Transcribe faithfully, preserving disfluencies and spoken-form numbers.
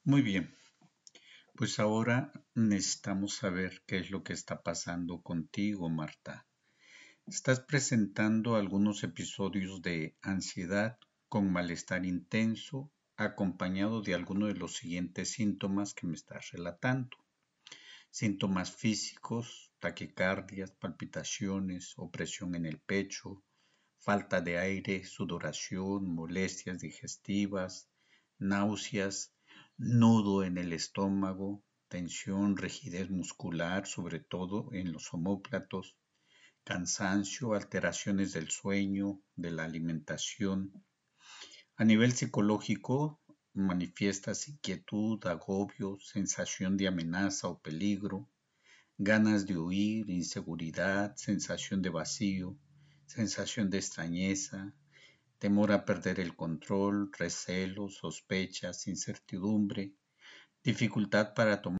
Muy bien, pues ahora necesitamos saber qué es lo que está pasando contigo, Marta. Estás presentando algunos episodios de ansiedad con malestar intenso, acompañado de alguno de los siguientes síntomas que me estás relatando. Síntomas físicos, taquicardias, palpitaciones, opresión en el pecho, falta de aire, sudoración, molestias digestivas, náuseas, nudo en el estómago, tensión, rigidez muscular, sobre todo en los omóplatos, cansancio, alteraciones del sueño, de la alimentación. A nivel psicológico, manifiestas inquietud, agobio, sensación de amenaza o peligro, ganas de huir, inseguridad, sensación de vacío, sensación de extrañeza, temor a perder el control, recelos, sospechas, incertidumbre, dificultad para tomar